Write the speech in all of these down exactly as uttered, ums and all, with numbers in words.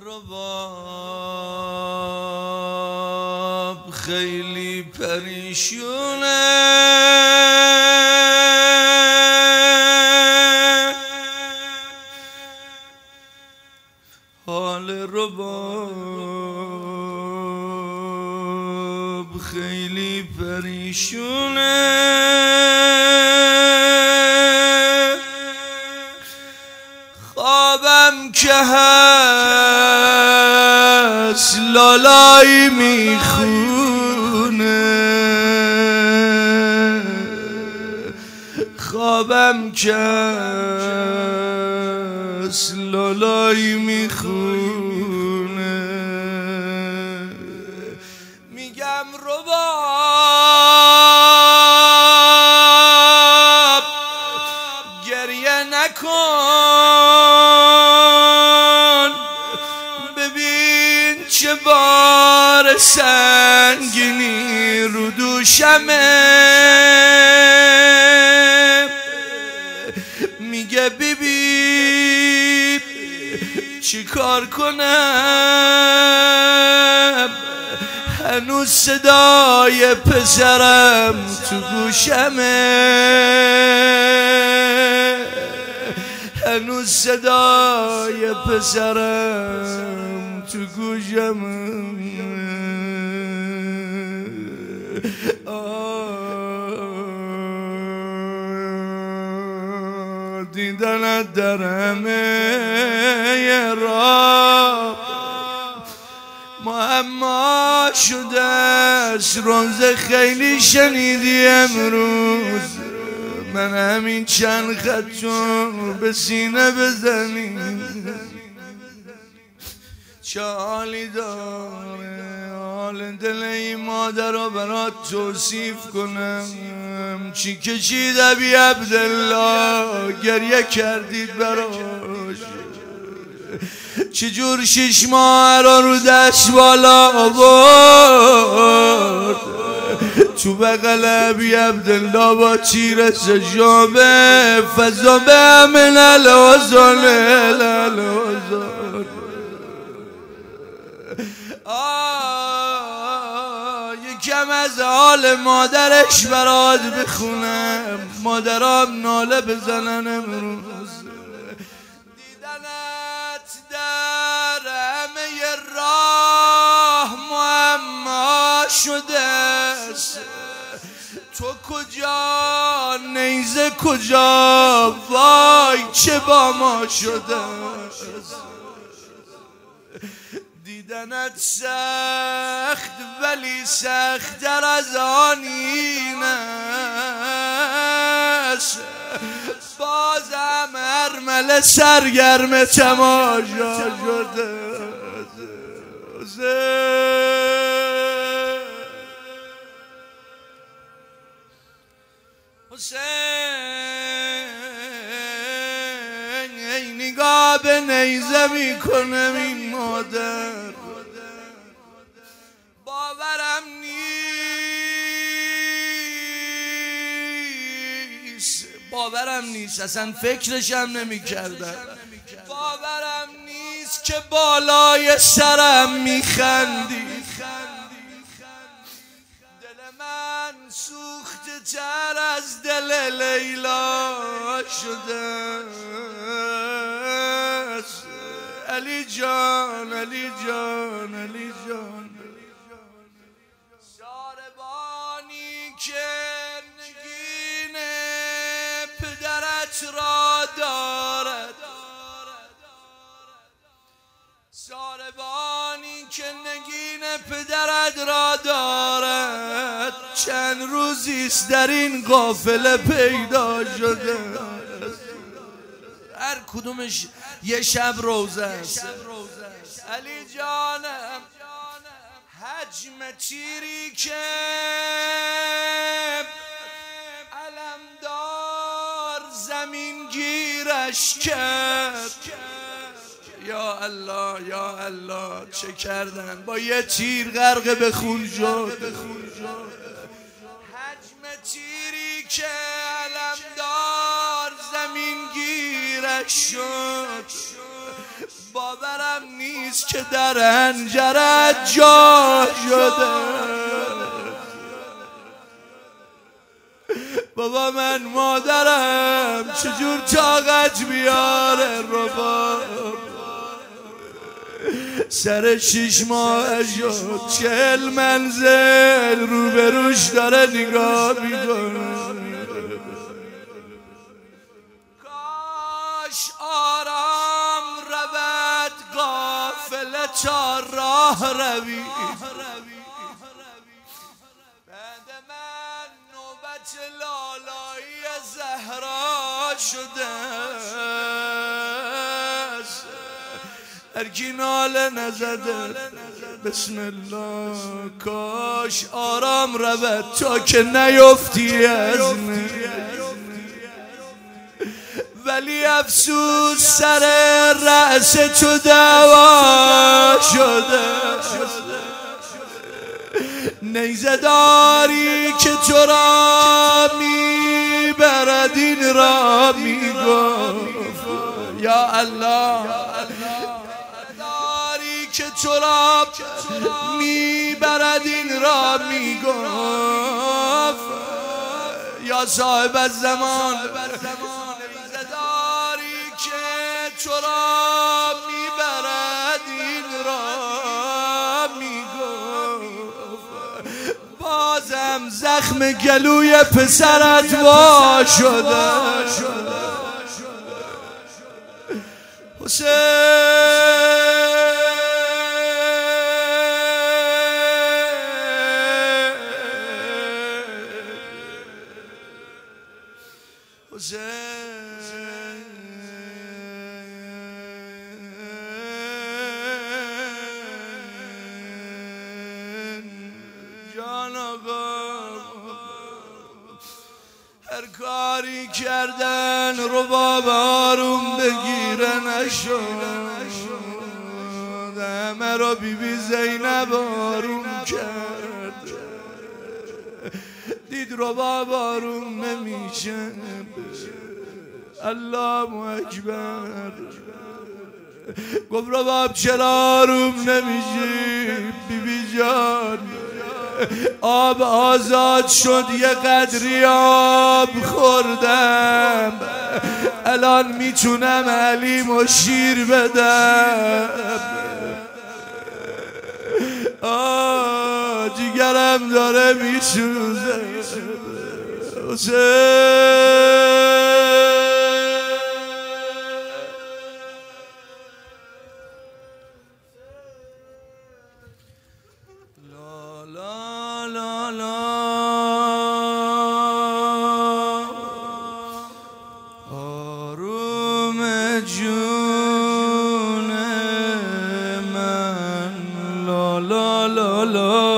رباب خیلی پریشونه، حال رباب خیلی پریشونه، خوابم که هست لالایی میخونه، خوابم که هست لالایی میخونه، میگم رباب گریه نکن، ببین چه بار سنگینی رو دوشمه، میگه بیبی چی کار کنم، هنوز صدای پسرم تو گوشمه، هنوز صدای پسرم تو گوشمه. دیدنت در همه راه معما شده است، روز خیلی شنیدی امروز، من همین چند خطون به سینه بزنی چه حالی داره، حال دل این مادر رو برات توصیف کنم، چی کشید ابی عبدالله گریه کردید براش، چجور شش ماه را رو دست بالا آورد، تو بغل ابی عبدالله با تیر سجابه فضابه من الوزن الوزن. یکم از حال مادرش برات بخونم، مادرام ناله بزنن امروز، دیدنت در همه راه معما شده است، تو کجا نیزه کجا، وای چه با ما شده است، دیدنت سخت ولی سخت‌تر از آن این است، بازم ارمله سرگرم تماشا شده، حسین ای نگاه به نیزه میکنم این مادر، باورم نیست باورم نیست اصلا فکرشم نمی کردم، باورم نیست که بالای سرم میخندی، دل من سوخته تر از دل لیلا شده، علی جان علی جان علی جان، ساربانی که نگین پدرت را دارد، ساربانی که نگین پدرت را دارد، چند روزیست در این قافله پیدا شده، هر کدومش یه شب روزه است. علی جانم حجم تیری که علمدار زمین گیرش کرد، یا الله یا الله چه کردن، با یه تیر غرق به خون شد، حجم تیری که علمدار زمین گیرش شد، باورم نیست که در حنجرت جا شده. بابا من مادرم چجور طاقت بیاره رباب، سر شیش ماه شد چهل منزل روبروش داره نگاه میکنه. کاش آرام رود قافله تا راه روی، بعد من نوبت لالایی زهرا شده. هرکی ناله نزده بسم الله، کاش آرام رود تا که نیفتی از من. ولی افسوس سر رأس تو دعوا شده. نیزه داری که تو را میبرد این را میگفت یا الله، داری که تو را میبرد این را میگفت یا صاحب الزمان، نیزه داری که تو را میبرد این را میگفت. بازم زخم گلوی پسرت وا شده. حسین حسین جان آقا، هر کاری کردن رباب آروم بگیره نشد. همه رو بی بی زینب آروم کرد، دید رباب آروم نمیشه. الله اکبر، گفت رباب چرا آروم نمیشی؟ بی بی جان آب آزاد شد، یه قدری آب خوردم، الان میتونم علیم و شیر بدم. آه جیگرم داره میسوزه. حسین جون من لا لا لا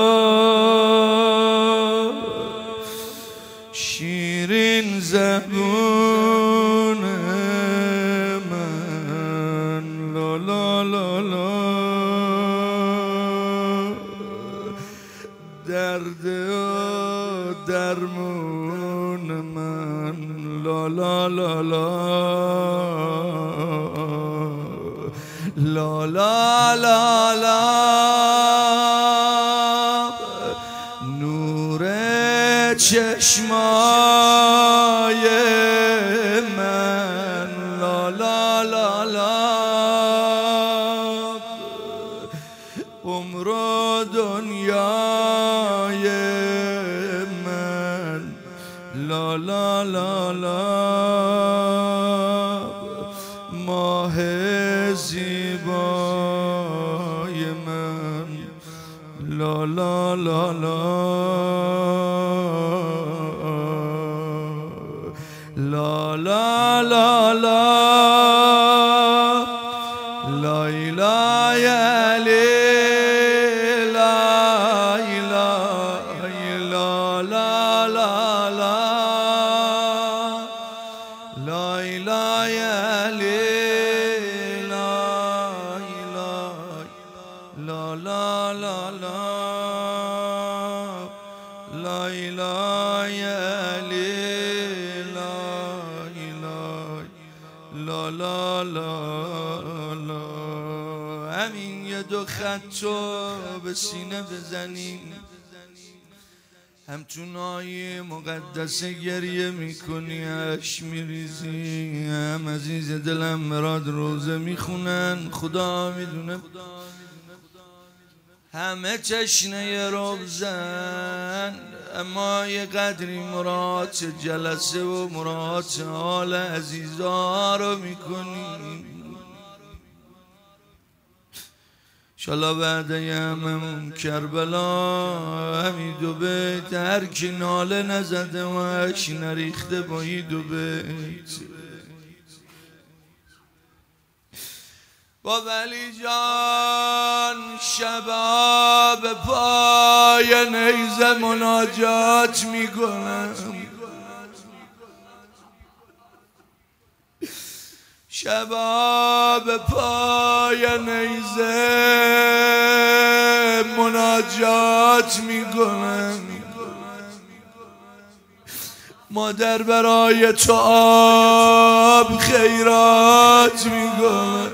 لا، شیرین زبون من لا لا لا لا، درد و درمون من لا لا لا لا لا لا لا لا، نور چشمای من لا لا لا لا، عمر و دنیای من لا لا لا لا، ماه زیبای من لا لا لا لا لا لا لا لا لا اله الا لا اله لا لا لا لا اله الا لا لا لا لا لا اله الا لا لا لا لا همین یه دو خطو به سینه بزنیم، هم تو نای مقدسه گریه میکنی عشق میریزی، هم عزیز دلم مراد روزه میخونن خدا میدونه، همه چشنه روزن، اما یه قدری مراد جلسه و مراد حال عزیزا رو میکنی. شالا بعد هممون کربلا همی دو بیت، هر کی ناله نزده و عشق نریخته با ای دو بیت. با ولی جان شباب پای نیزه مناجات میکنم، شباب پای نیزه مناجات میکنم، مادر برای تو آب خیرات میکنم،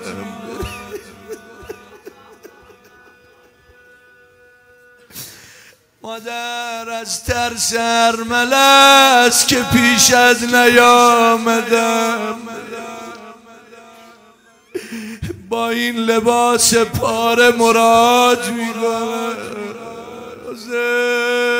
مادر از ترس ارمله است که پیش از نیامدم، با این لباس پاره مراد میکنم.